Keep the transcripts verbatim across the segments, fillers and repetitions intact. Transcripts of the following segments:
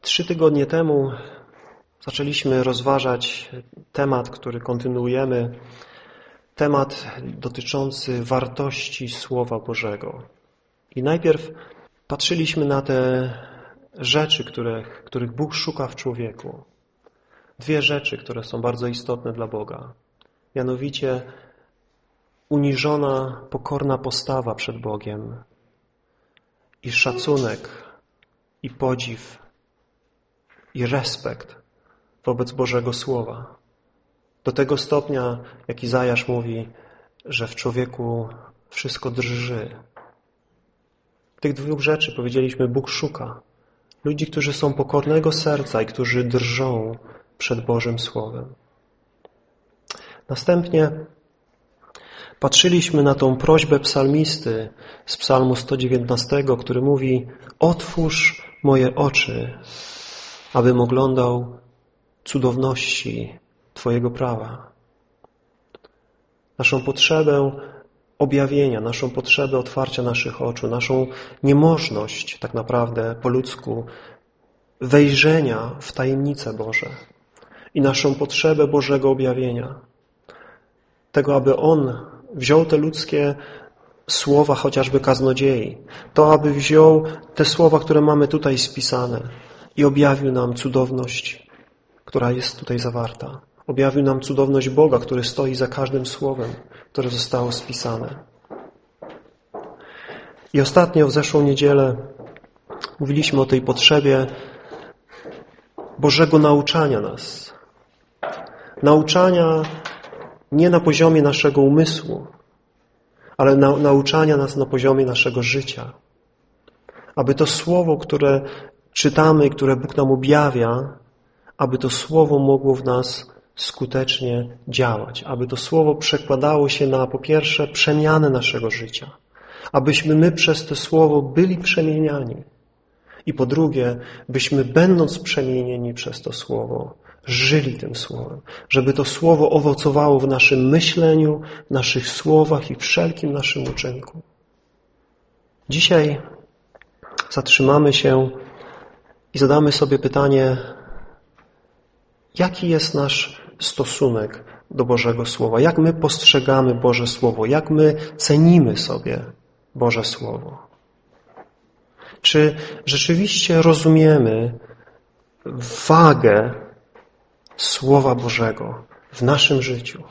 Trzy tygodnie temu zaczęliśmy rozważać temat, który kontynuujemy, temat dotyczący wartości Słowa Bożego. I najpierw patrzyliśmy na te rzeczy, których, których Bóg szuka w człowieku. Dwie rzeczy, które są bardzo istotne dla Boga. Mianowicie uniżona, pokorna postawa przed Bogiem i szacunek, i podziw, i respekt wobec Bożego Słowa. Do tego stopnia, jak Izajasz mówi, że w człowieku wszystko drży. Tych dwóch rzeczy, powiedzieliśmy, Bóg szuka. Ludzi, którzy są pokornego serca i którzy drżą przed Bożym Słowem. Następnie patrzyliśmy na tą prośbę psalmisty z psalmu sto dziewiętnastego, który mówi: otwórz moje oczy, abym oglądał cudowności Twojego prawa. Naszą potrzebę objawienia, naszą potrzebę otwarcia naszych oczu, naszą niemożność tak naprawdę po ludzku wejrzenia w tajemnice Boże i naszą potrzebę Bożego objawienia. Tego, aby On wziął te ludzkie słowa, chociażby kaznodziei, to aby wziął te słowa, które mamy tutaj spisane i objawił nam cudowność, która jest tutaj zawarta. Objawił nam cudowność Boga, który stoi za każdym słowem, które zostało spisane. I ostatnio w zeszłą niedzielę mówiliśmy o tej potrzebie Bożego nauczania nas. Nauczania nie na poziomie naszego umysłu, ale na, nauczania nas na poziomie naszego życia. Aby to słowo, które czytamy, które Bóg nam objawia, aby to słowo mogło w nas skutecznie działać. Aby to słowo przekładało się na, po pierwsze, przemianę naszego życia. Abyśmy my przez to słowo byli przemieniani. I po drugie, byśmy będąc przemienieni przez to słowo, żyli tym słowem. Żeby to słowo owocowało w naszym myśleniu, w naszych słowach i wszelkim naszym uczynku. Dzisiaj zatrzymamy się i zadamy sobie pytanie, jaki jest nasz stosunek do Bożego Słowa? Jak my postrzegamy Boże Słowo? Jak my cenimy sobie Boże Słowo? Czy rzeczywiście rozumiemy wagę Słowa Bożego w naszym życiu?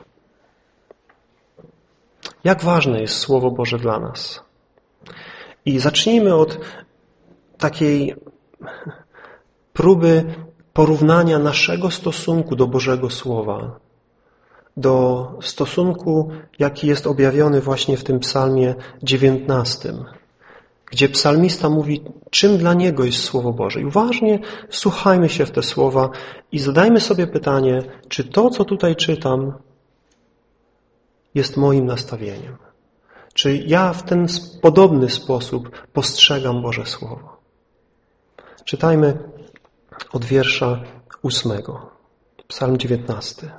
Jak ważne jest Słowo Boże dla nas? I zacznijmy od takiej próby porównania naszego stosunku do Bożego Słowa, do stosunku, jaki jest objawiony właśnie w tym psalmie dziewiętnastym, gdzie psalmista mówi, czym dla niego jest Słowo Boże. I uważnie słuchajmy się w te słowa i zadajmy sobie pytanie, czy to, co tutaj czytam, jest moim nastawieniem. Czy ja w ten podobny sposób postrzegam Boże Słowo. Czytajmy od wiersza ósmego. Psalm dziewiętnasty.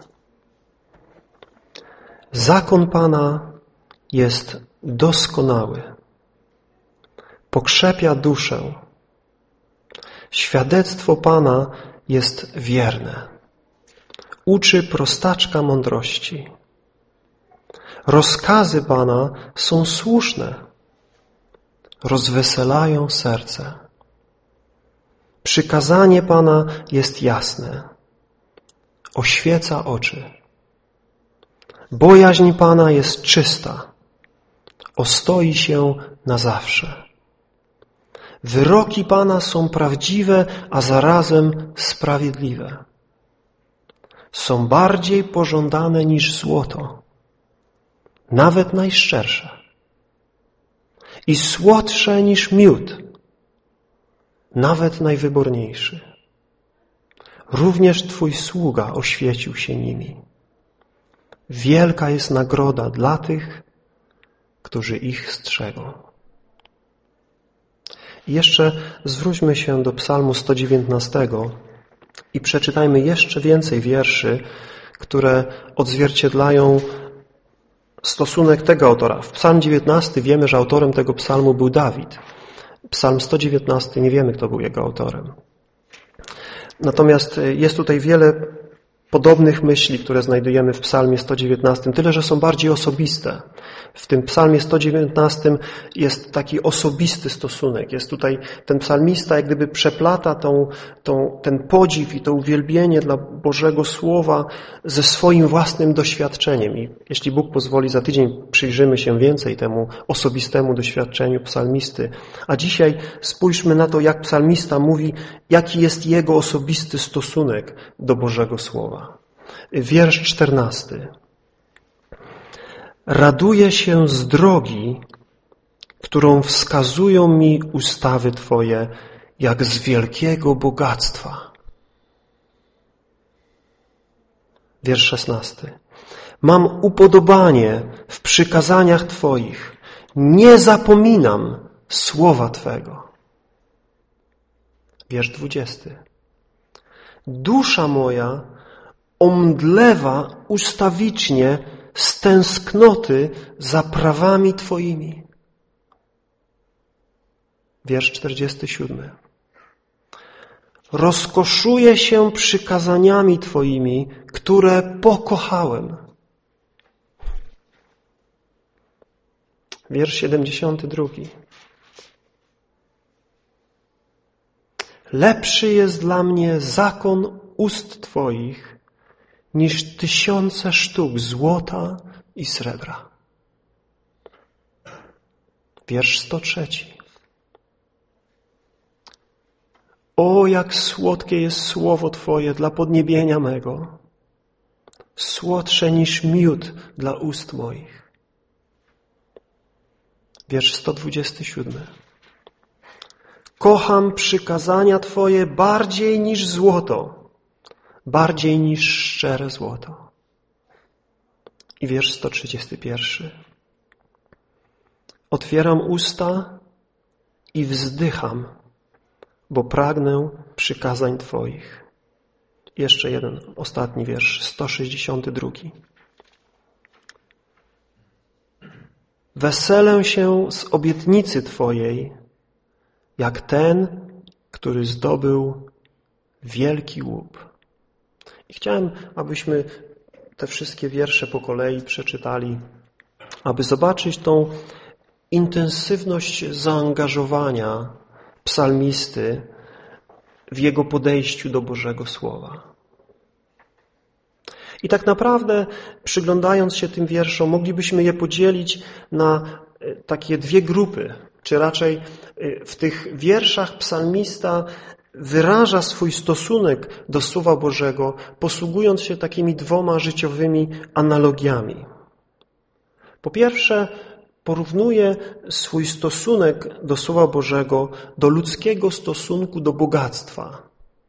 Zakon Pana jest doskonały. Pokrzepia duszę. Świadectwo Pana jest wierne. Uczy prostaczka mądrości. Rozkazy Pana są słuszne. Rozweselają serce. Przykazanie Pana jest jasne. Oświeca oczy. Bojaźń Pana jest czysta. Ostoi się na zawsze. Wyroki Pana są prawdziwe, a zarazem sprawiedliwe. Są bardziej pożądane niż złoto, nawet najszczersze. I słodsze niż miód, nawet najwyborniejszy. Również Twój sługa oświecił się nimi. Wielka jest nagroda dla tych, którzy ich strzegą. I jeszcze zwróćmy się do psalmu sto dziewiętnastego i przeczytajmy jeszcze więcej wierszy, które odzwierciedlają stosunek tego autora. W psalm dziewiętnasty wiemy, że autorem tego psalmu był Dawid. Psalm sto dziewiętnasty nie wiemy, kto był jego autorem. Natomiast jest tutaj wiele podobnych myśli, które znajdujemy w psalmie sto dziewiętnastym, tyle że są bardziej osobiste. W tym psalmie sto dziewiętnastym jest taki osobisty stosunek. Jest tutaj ten psalmista jak gdyby przeplata tą, tą, ten podziw i to uwielbienie dla Bożego Słowa ze swoim własnym doświadczeniem. I jeśli Bóg pozwoli, za tydzień przyjrzymy się więcej temu osobistemu doświadczeniu psalmisty. A dzisiaj spójrzmy na to, jak psalmista mówi, jaki jest jego osobisty stosunek do Bożego Słowa. Wiersz czternasty. Raduję się z drogi, którą wskazują mi ustawy Twoje, jak z wielkiego bogactwa. Wiersz szesnasty. Mam upodobanie w przykazaniach Twoich. Nie zapominam słowa Twego. Wiersz dwudziesty. Dusza moja omdlewa ustawicznie z tęsknoty za prawami Twoimi. Wiersz czterdziesty siódmy. Rozkoszuję się przykazaniami Twoimi, które pokochałem. Wiersz siedemdziesiąty drugi. Lepszy jest dla mnie zakon ust Twoich niż tysiące sztuk złota i srebra. Wiersz sto trzeci. O, jak słodkie jest słowo Twoje dla podniebienia mego, słodsze niż miód dla ust moich. Wiersz sto dwudziesty siódmy. Kocham przykazania Twoje bardziej niż złoto, bardziej niż szczere złoto. I wiersz sto trzydziesty pierwszy. Otwieram usta i wzdycham, bo pragnę przykazań Twoich. Jeszcze jeden, ostatni wiersz, sto sześćdziesiąty drugi. Weselę się z obietnicy Twojej, jak ten, który zdobył wielki łup. I chciałem, abyśmy te wszystkie wiersze po kolei przeczytali, aby zobaczyć tą intensywność zaangażowania psalmisty w jego podejściu do Bożego Słowa. I tak naprawdę, przyglądając się tym wierszom, moglibyśmy je podzielić na takie dwie grupy, czy raczej w tych wierszach psalmista wyraża swój stosunek do Słowa Bożego, posługując się takimi dwoma życiowymi analogiami. Po pierwsze, porównuje swój stosunek do Słowa Bożego do ludzkiego stosunku do bogactwa,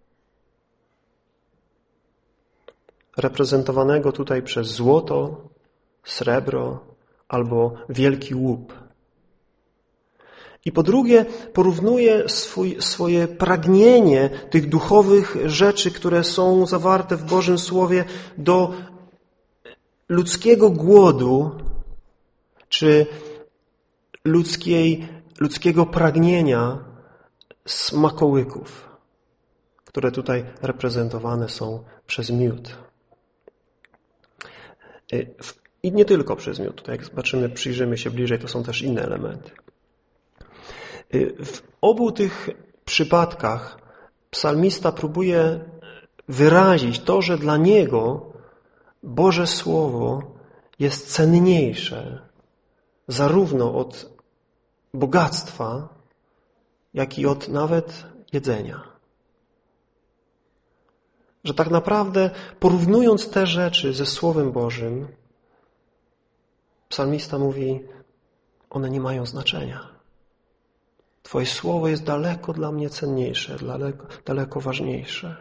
reprezentowanego tutaj przez złoto, srebro albo wielki łup. I po drugie, porównuje swój, swoje pragnienie tych duchowych rzeczy, które są zawarte w Bożym Słowie, do ludzkiego głodu, czy ludzkiej, ludzkiego pragnienia smakołyków, które tutaj reprezentowane są przez miód. I nie tylko przez miód. Tutaj jak zobaczymy, przyjrzymy się bliżej, to są też inne elementy. W obu tych przypadkach psalmista próbuje wyrazić to, że dla niego Boże Słowo jest cenniejsze zarówno od bogactwa, jak i od nawet jedzenia. Że tak naprawdę porównując te rzeczy ze Słowem Bożym, psalmista mówi, one nie mają znaczenia. Twoje Słowo jest daleko dla mnie cenniejsze, daleko, daleko ważniejsze.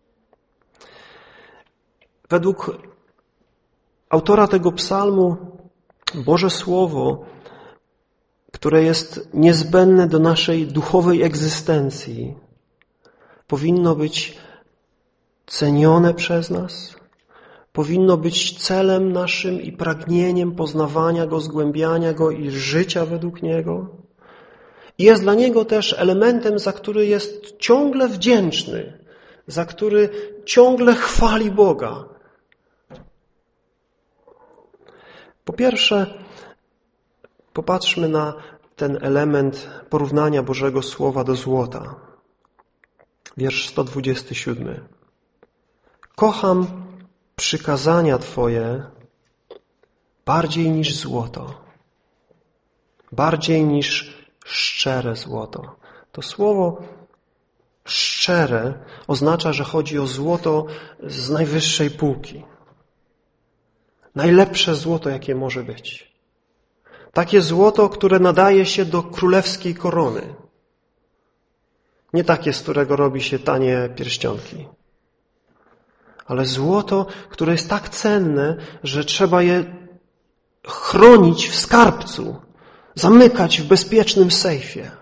Według autora tego psalmu Boże Słowo, które jest niezbędne do naszej duchowej egzystencji, powinno być cenione przez nas, powinno być celem naszym i pragnieniem poznawania Go, zgłębiania Go i życia według Niego. I jest dla Niego też elementem, za który jest ciągle wdzięczny, za który ciągle chwali Boga. Po pierwsze, popatrzmy na ten element porównania Bożego Słowa do złota. Wiersz sto dwudziesty siódmy. Kocham przykazania Twoje bardziej niż złoto, bardziej niż szczere złoto. To słowo szczere oznacza, że chodzi o złoto z najwyższej półki. Najlepsze złoto, jakie może być. Takie złoto, które nadaje się do królewskiej korony. Nie takie, z którego robi się tanie pierścionki. Ale złoto, które jest tak cenne, że trzeba je chronić w skarbcu, zamykać w bezpiecznym sejfie.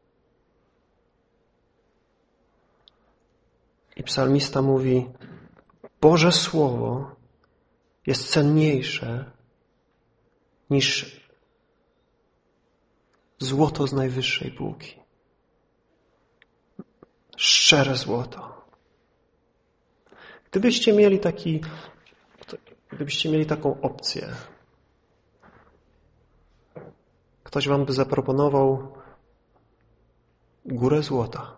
I psalmista mówi, Boże Słowo jest cenniejsze niż złoto z najwyższej półki. Szczere złoto. Gdybyście mieli taki, gdybyście mieli taką opcję, ktoś wam by zaproponował górę złota,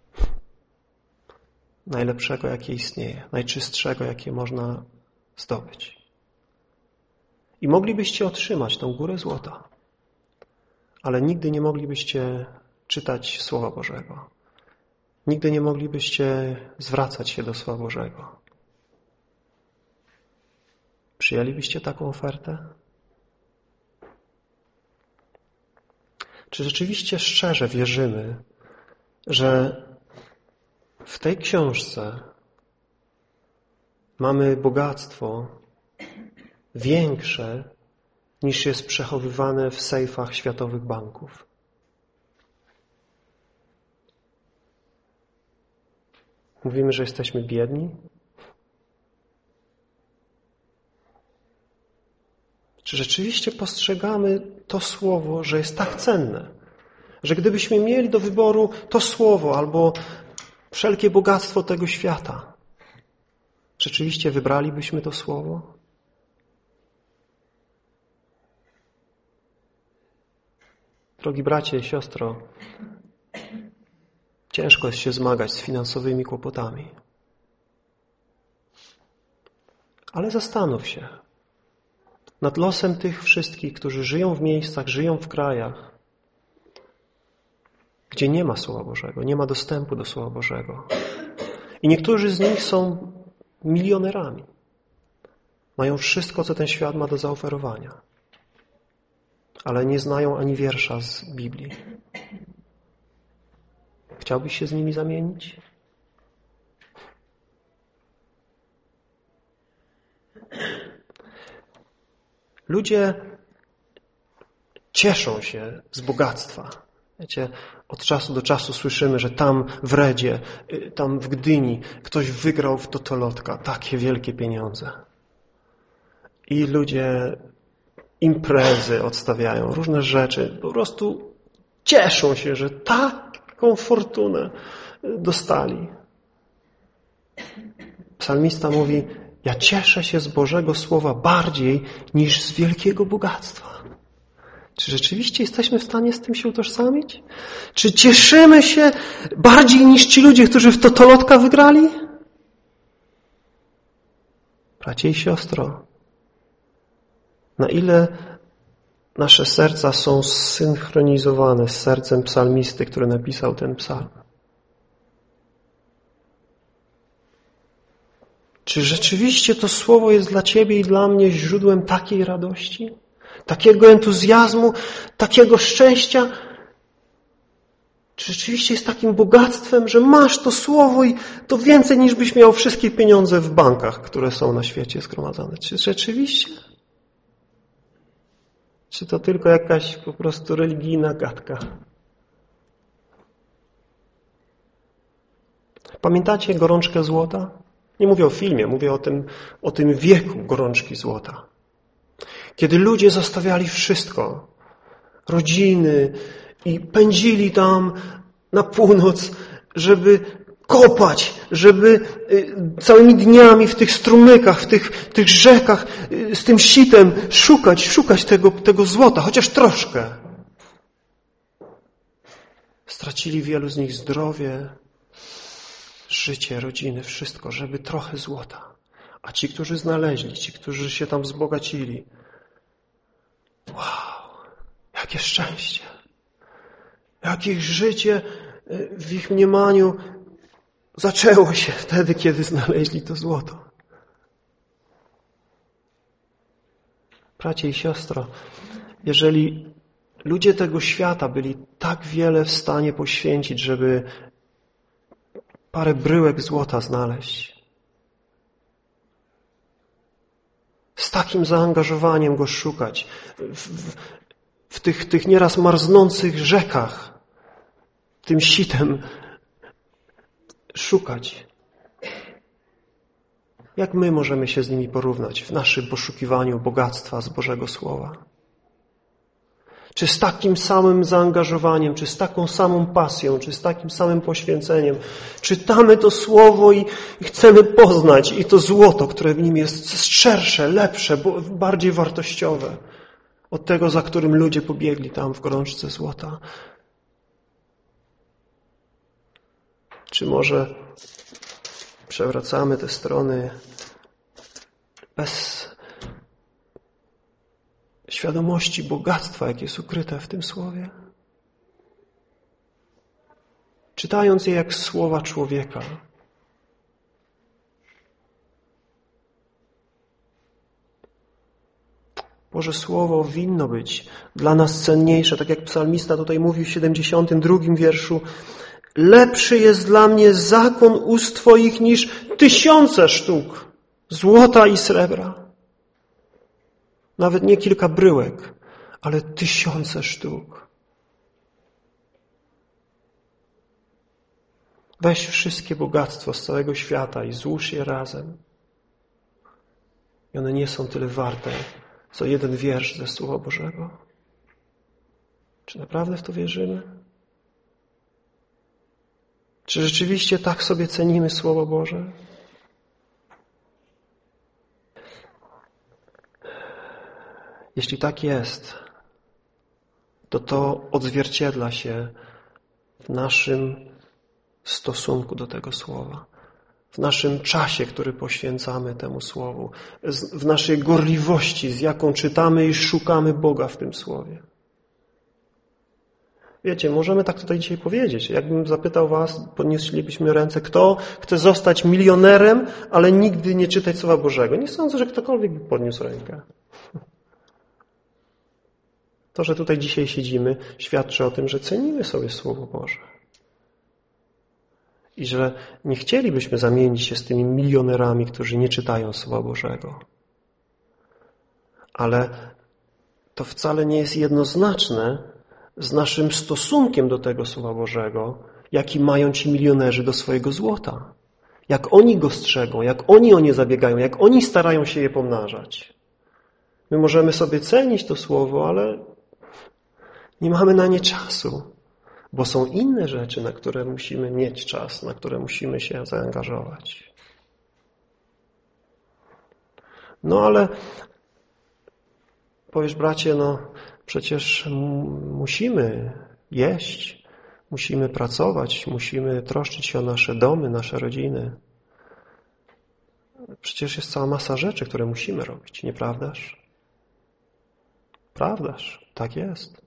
najlepszego, jakie istnieje, najczystszego, jakie można zdobyć. I moglibyście otrzymać tą górę złota, ale nigdy nie moglibyście czytać Słowa Bożego. Nigdy nie moglibyście zwracać się do Słowa Bożego. Przyjęlibyście taką ofertę? Czy rzeczywiście szczerze wierzymy, że w tej książce mamy bogactwo większe niż jest przechowywane w sejfach światowych banków? Mówimy, że jesteśmy biedni? Czy rzeczywiście postrzegamy to słowo, że jest tak cenne, że gdybyśmy mieli do wyboru to słowo albo wszelkie bogactwo tego świata, rzeczywiście wybralibyśmy to słowo? Drogi bracie i siostro, ciężko jest się zmagać z finansowymi kłopotami. Ale zastanów się nad losem tych wszystkich, którzy żyją w miejscach, żyją w krajach, gdzie nie ma Słowa Bożego, nie ma dostępu do Słowa Bożego. I niektórzy z nich są milionerami. Mają wszystko, co ten świat ma do zaoferowania. Ale nie znają ani wiersza z Biblii. Chciałbyś się z nimi zamienić? Ludzie cieszą się z bogactwa. Wiecie, od czasu do czasu słyszymy, że tam w Redzie, tam w Gdyni ktoś wygrał w totolotka takie wielkie pieniądze. I ludzie imprezy odstawiają, różne rzeczy. Po prostu cieszą się, że taką fortunę dostali. Psalmista mówi, ja cieszę się z Bożego Słowa bardziej niż z wielkiego bogactwa. Czy rzeczywiście jesteśmy w stanie z tym się utożsamić? Czy cieszymy się bardziej niż ci ludzie, którzy w totolotka wygrali? Bracie i siostro, na ile nasze serca są zsynchronizowane z sercem psalmisty, który napisał ten psalm? Czy rzeczywiście to słowo jest dla ciebie i dla mnie źródłem takiej radości, takiego entuzjazmu, takiego szczęścia? Czy rzeczywiście jest takim bogactwem, że masz to słowo i to więcej niż byś miał wszystkie pieniądze w bankach, które są na świecie zgromadzone? Czy rzeczywiście? Czy to tylko jakaś po prostu religijna gadka? Pamiętacie gorączkę złota? Nie mówię o filmie, mówię o tym, o tym wieku gorączki złota. Kiedy ludzie zostawiali wszystko, rodziny i pędzili tam na północ, żeby kopać, żeby całymi dniami w tych strumykach, w tych, w tych rzekach z tym sitem szukać, szukać tego, tego złota, chociaż troszkę. Stracili wielu z nich zdrowie, życie, rodziny, wszystko, żeby trochę złota. A ci, którzy znaleźli, ci, którzy się tam wzbogacili, wow, jakie szczęście. Jakie ich życie w ich mniemaniu zaczęło się wtedy, kiedy znaleźli to złoto. Bracie i siostro, jeżeli ludzie tego świata byli tak wiele w stanie poświęcić, żeby parę bryłek złota znaleźć, z takim zaangażowaniem go szukać, w, w, w tych, tych nieraz marznących rzekach, tym sitem szukać. Jak my możemy się z nimi porównać w naszym poszukiwaniu bogactwa z Bożego Słowa? Czy z takim samym zaangażowaniem, czy z taką samą pasją, czy z takim samym poświęceniem czytamy to Słowo i, i chcemy poznać i to złoto, które w nim jest szersze, lepsze, bardziej wartościowe od tego, za którym ludzie pobiegli tam w gorączce złota? Czy może przewracamy te strony bez świadomości bogactwa, jakie jest ukryte w tym Słowie? Czytając je jak słowa człowieka, Boże Słowo winno być dla nas cenniejsze, tak jak psalmista tutaj mówi w siedemdziesiątym drugim wierszu: lepszy jest dla mnie zakon ust Twoich niż tysiące sztuk złota i srebra. Nawet nie kilka bryłek, ale tysiące sztuk. Weź wszystkie bogactwo z całego świata i złóż je razem. I one nie są tyle warte, co jeden wiersz ze Słowa Bożego. Czy naprawdę w to wierzymy? Czy rzeczywiście tak sobie cenimy Słowo Boże? Jeśli tak jest, to to odzwierciedla się w naszym stosunku do tego Słowa, w naszym czasie, który poświęcamy temu Słowu, w naszej gorliwości, z jaką czytamy i szukamy Boga w tym Słowie. Wiecie, możemy tak tutaj dzisiaj powiedzieć. Jakbym zapytał was, podnieślibyśmy ręce, kto chce zostać milionerem, ale nigdy nie czytać Słowa Bożego. Nie sądzę, że ktokolwiek by podniósł rękę. To, że tutaj dzisiaj siedzimy, świadczy o tym, że cenimy sobie Słowo Boże. I że nie chcielibyśmy zamienić się z tymi milionerami, którzy nie czytają Słowa Bożego. Ale to wcale nie jest jednoznaczne z naszym stosunkiem do tego Słowa Bożego, jaki mają ci milionerzy do swojego złota. Jak oni go strzegą, jak oni o nie zabiegają, jak oni starają się je pomnażać. My możemy sobie cenić to Słowo, ale nie mamy na nie czasu, bo są inne rzeczy, na które musimy mieć czas, na które musimy się zaangażować. No ale powiesz, bracie, no przecież musimy jeść, musimy pracować, musimy troszczyć się o nasze domy, nasze rodziny. Przecież jest cała masa rzeczy, które musimy robić, nieprawdaż? Prawdaż, tak jest.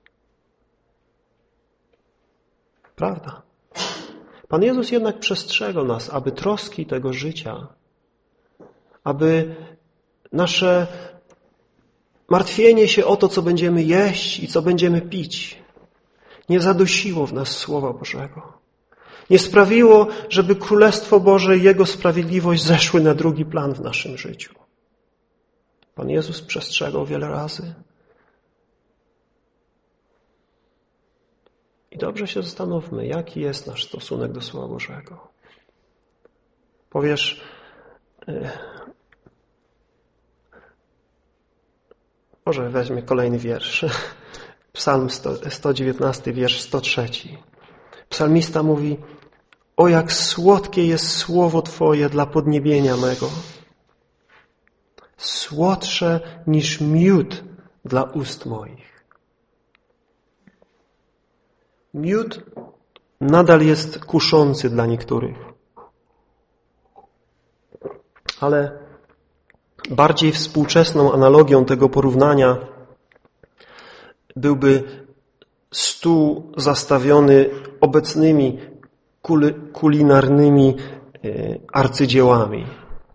Prawda. Pan Jezus jednak przestrzegał nas, aby troski tego życia, aby nasze martwienie się o to, co będziemy jeść i co będziemy pić, nie zadusiło w nas Słowa Bożego. Nie sprawiło, żeby Królestwo Boże i Jego sprawiedliwość zeszły na drugi plan w naszym życiu. Pan Jezus przestrzegał wiele razy. I dobrze się zastanówmy, jaki jest nasz stosunek do Słowa Bożego. Powiesz, może weźmie kolejny wiersz. Psalm sto dziewiętnasty, wiersz sto trzy. Psalmista mówi: O, jak słodkie jest słowo Twoje dla podniebienia mego. Słodsze niż miód dla ust moich. Miód nadal jest kuszący dla niektórych. Ale bardziej współczesną analogią tego porównania byłby stół zastawiony obecnymi kulinarnymi arcydziełami.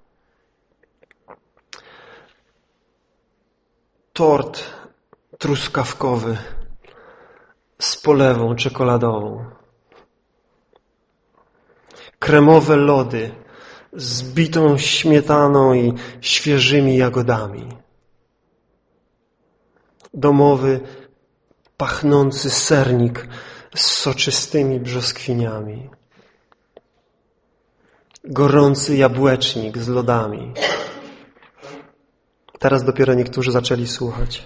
Tort truskawkowy z polewą czekoladową. Kremowe lody z bitą śmietaną i świeżymi jagodami. Domowy, pachnący sernik z soczystymi brzoskwiniami. Gorący jabłecznik z lodami. Teraz dopiero niektórzy zaczęli słuchać.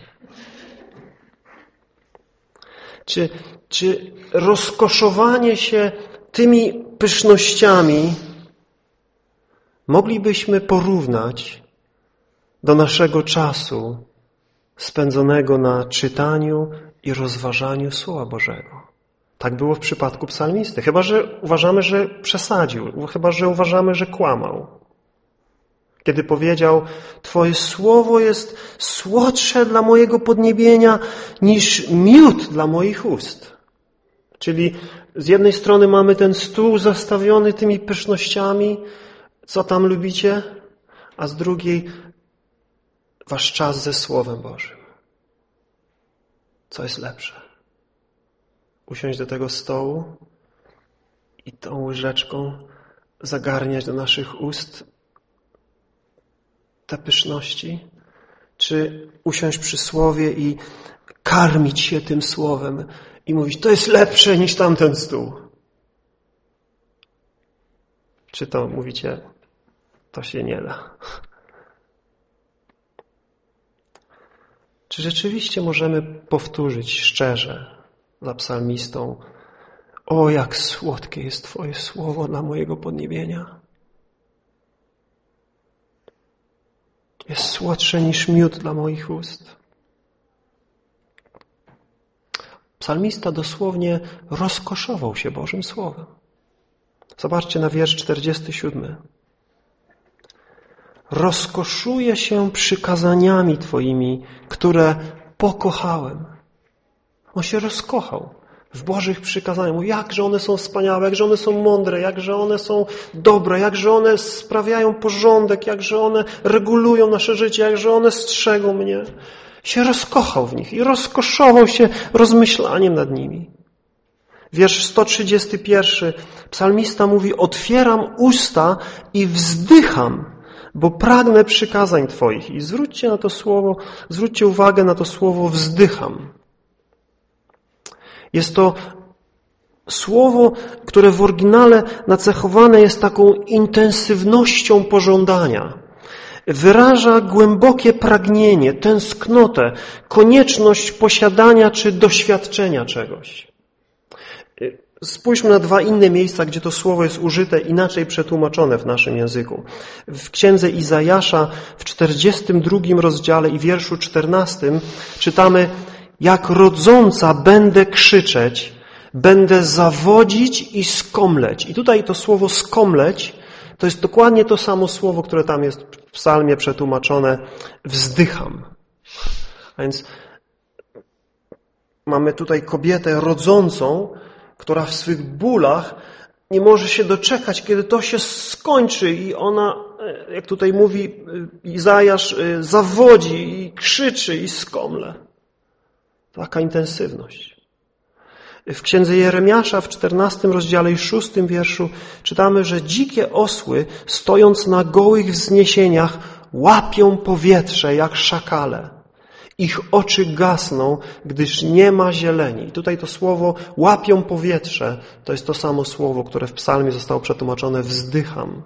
Czy, czy rozkoszowanie się tymi pysznościami moglibyśmy porównać do naszego czasu spędzonego na czytaniu i rozważaniu Słowa Bożego? Tak było w przypadku psalmisty. Chyba że uważamy, że przesadził. Chyba że uważamy, że kłamał. Kiedy powiedział: Twoje słowo jest słodsze dla mojego podniebienia niż miód dla moich ust. Czyli z jednej strony mamy ten stół zastawiony tymi pysznościami, co tam lubicie, a z drugiej wasz czas ze Słowem Bożym. Co jest lepsze? Usiąść do tego stołu i tą łyżeczką zagarniać do naszych ust te pyszności? Czy usiąść przy Słowie i karmić się tym Słowem i mówić: to jest lepsze niż tamten stół? Czy to mówicie: to się nie da? Czy rzeczywiście możemy powtórzyć szczerze za psalmistą: o, jak słodkie jest Twoje słowo dla mojego podniebienia? Jest słodsze niż miód dla moich ust. Psalmista dosłownie rozkoszował się Bożym Słowem. Zobaczcie na wiersz czterdziesty siódmy. Rozkoszuję się przykazaniami Twoimi, które pokochałem. On się rozkochał w Bożych przykazaniach. Mówi, jakże one są wspaniałe, jakże one są mądre, jakże one są dobre, jakże one sprawiają porządek, jakże one regulują nasze życie, jakże one strzegą mnie. Się rozkochał w nich i rozkoszował się rozmyślaniem nad nimi. Wiersz sto trzydziesty pierwszy. Psalmista mówi: otwieram usta i wzdycham, bo pragnę przykazań Twoich. I zwróćcie na to słowo, zwróćcie uwagę na to słowo wzdycham. Jest to słowo, które w oryginale nacechowane jest taką intensywnością pożądania. Wyraża głębokie pragnienie, tęsknotę, konieczność posiadania czy doświadczenia czegoś. Spójrzmy na dwa inne miejsca, gdzie to słowo jest użyte inaczej przetłumaczone w naszym języku. W księdze Izajasza w czterdziestym drugim rozdziale i wierszu czternastym czytamy: jak rodząca będę krzyczeć, będę zawodzić i skomleć. I tutaj to słowo skomleć to jest dokładnie to samo słowo, które tam jest w psalmie przetłumaczone wzdycham. A więc mamy tutaj kobietę rodzącą, która w swych bólach nie może się doczekać, kiedy to się skończy i ona, jak tutaj mówi Izajasz, zawodzi i krzyczy i skomle. Taka intensywność. W księdze Jeremiasza w czternastym rozdziale i szóstym wierszu czytamy, że dzikie osły, stojąc na gołych wzniesieniach, łapią powietrze jak szakale. Ich oczy gasną, gdyż nie ma zieleni. I tutaj to słowo łapią powietrze, to jest to samo słowo, które w psalmie zostało przetłumaczone wzdycham.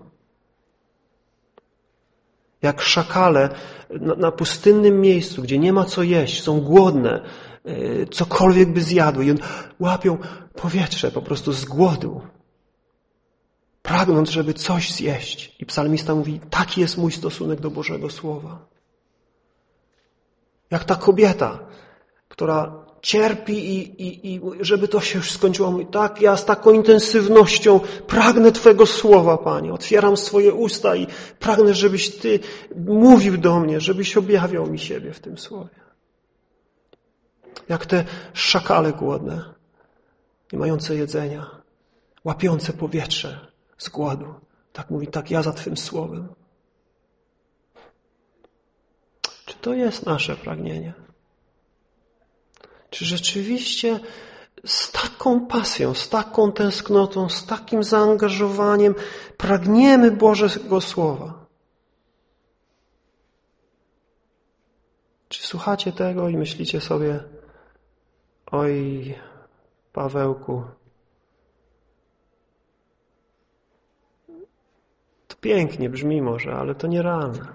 Jak szakale na, na pustynnym miejscu, gdzie nie ma co jeść, są głodne, yy, cokolwiek by zjadły i łapią powietrze po prostu z głodu. pragnąc, żeby coś zjeść. I psalmista mówi, taki jest mój stosunek do Bożego Słowa. Jak ta kobieta, która cierpi i, i, i żeby to się już skończyło. Mówi, tak, ja z taką intensywnością pragnę Twojego Słowa, Panie. Otwieram swoje usta i pragnę, żebyś Ty mówił do mnie, żebyś objawiał mi siebie w tym Słowie. Jak te szakale głodne, nie mające jedzenia, łapiące powietrze z głodu. Tak mówi, tak ja za Twym Słowem. Czy to jest nasze pragnienie? Czy rzeczywiście z taką pasją, z taką tęsknotą, z takim zaangażowaniem pragniemy Bożego Słowa? Czy słuchacie tego i myślicie sobie, oj, Pawełku, to pięknie brzmi może, ale to nierealne.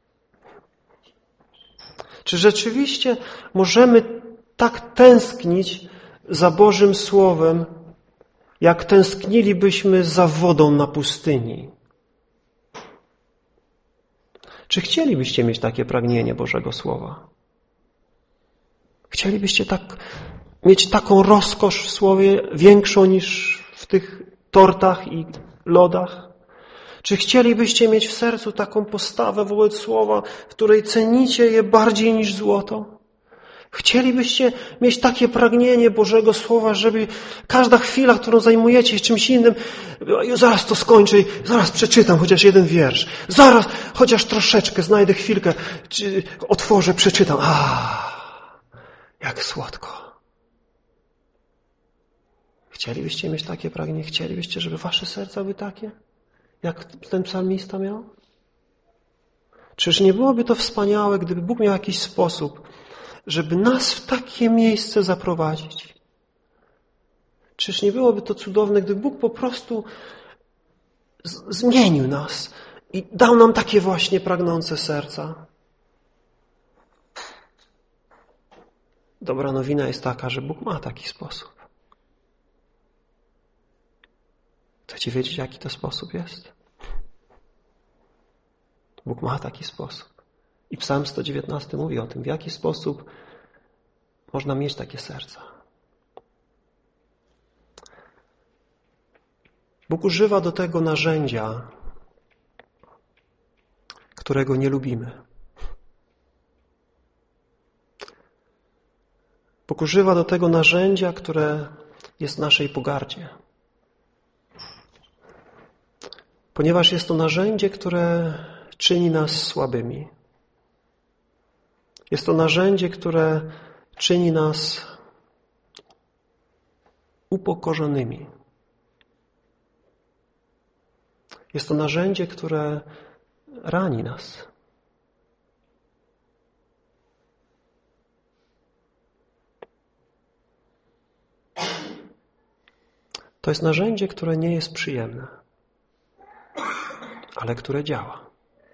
Czy rzeczywiście możemy tak tęsknić za Bożym Słowem, jak tęsknilibyśmy za wodą na pustyni? Czy chcielibyście mieć takie pragnienie Bożego Słowa? Chcielibyście tak mieć taką rozkosz w Słowie, większą niż w tych tortach i lodach? Czy chcielibyście mieć w sercu taką postawę wobec Słowa, w której cenicie je bardziej niż złoto? Chcielibyście mieć takie pragnienie Bożego Słowa, żeby każda chwila, którą zajmujecie się czymś innym, zaraz to skończę, zaraz przeczytam chociaż jeden wiersz, zaraz chociaż troszeczkę, znajdę chwilkę, otworzę, przeczytam. A, jak słodko. Chcielibyście mieć takie pragnienie? Chcielibyście, żeby wasze serca były takie, jak ten psalmista miał? Czyż nie byłoby to wspaniałe, gdyby Bóg miał jakiś sposób, żeby nas w takie miejsce zaprowadzić? Czyż nie byłoby to cudowne, gdyby Bóg po prostu z- zmienił nas i dał nam takie właśnie pragnące serca? Dobra nowina jest taka, że Bóg ma taki sposób. Chcecie wiedzieć, jaki to sposób jest? Bóg ma taki sposób. I Psalm sto dziewiętnasty mówi o tym, w jaki sposób można mieć takie serca. Bóg używa do tego narzędzia, którego nie lubimy. Bóg używa do tego narzędzia, które jest w naszej pogardzie. Ponieważ jest to narzędzie, które czyni nas słabymi. Jest to narzędzie, które czyni nas upokorzonymi. Jest to narzędzie, które rani nas. To jest narzędzie, które nie jest przyjemne, ale które działa.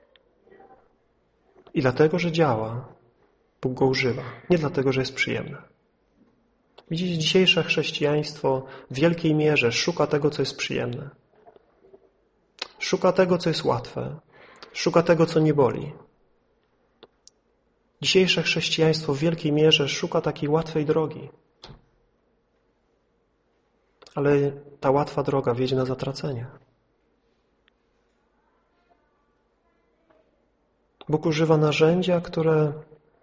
I dlatego, że działa, Bóg go używa. Nie dlatego, że jest przyjemne. Widzicie, dzisiejsze chrześcijaństwo w wielkiej mierze szuka tego, co jest przyjemne. Szuka tego, co jest łatwe. Szuka tego, co nie boli. Dzisiejsze chrześcijaństwo w wielkiej mierze szuka takiej łatwej drogi. Ale ta łatwa droga wiedzie na zatracenie. Bóg używa narzędzia, które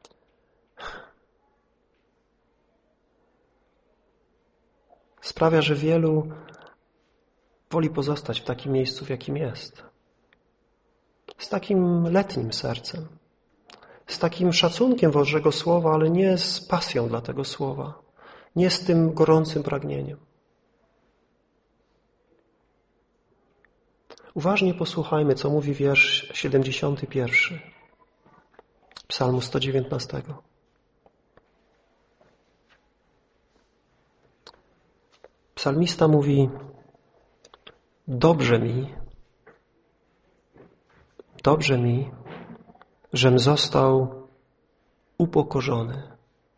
sprawia, że wielu woli pozostać w takim miejscu, w jakim jest. Z takim letnim sercem. Z takim szacunkiem Bożego Słowa, ale nie z pasją dla tego Słowa. Nie z tym gorącym pragnieniem. Uważnie posłuchajmy, co mówi wiersz siedemdziesiąty pierwszy Psalmu sto dziewiętnastego. Psalmista mówi: dobrze mi, dobrze mi, żem został upokorzony,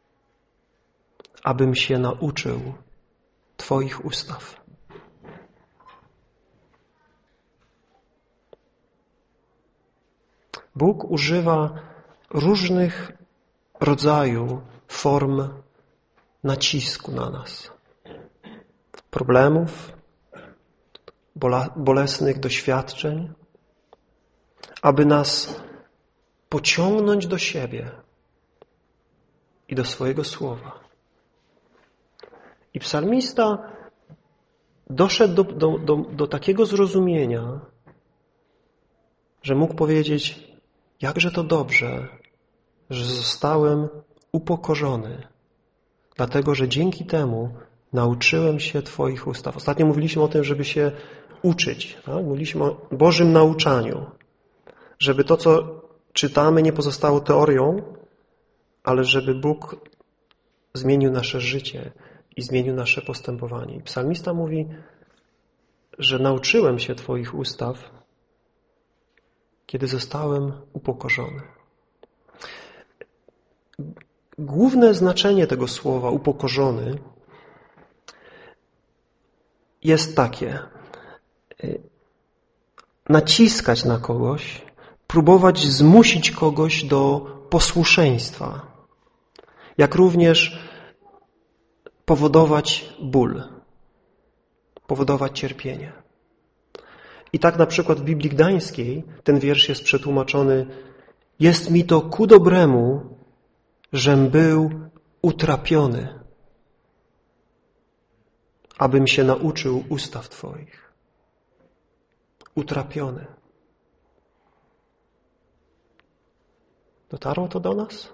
abym się nauczył Twoich ustaw. Bóg używa różnych rodzajów form nacisku na nas. Problemów, bolesnych doświadczeń, aby nas pociągnąć do siebie i do swojego słowa. I psalmista doszedł do, do, do, do takiego zrozumienia, że mógł powiedzieć, jakże to dobrze, że zostałem upokorzony, dlatego że dzięki temu nauczyłem się Twoich ustaw. Ostatnio mówiliśmy o tym, żeby się uczyć. Tak? Mówiliśmy o Bożym nauczaniu, żeby to, co czytamy, nie pozostało teorią, ale żeby Bóg zmienił nasze życie i zmienił nasze postępowanie. I psalmista mówi, że nauczyłem się Twoich ustaw, kiedy zostałem upokorzony. Główne znaczenie tego słowa upokorzony jest takie: naciskać na kogoś, próbować zmusić kogoś do posłuszeństwa, jak również powodować ból, powodować cierpienie. I tak na przykład w Biblii Gdańskiej ten wiersz jest przetłumaczony: jest mi to ku dobremu, żem był utrapiony, abym się nauczył ustaw Twoich. Utrapiony. Dotarło to do nas?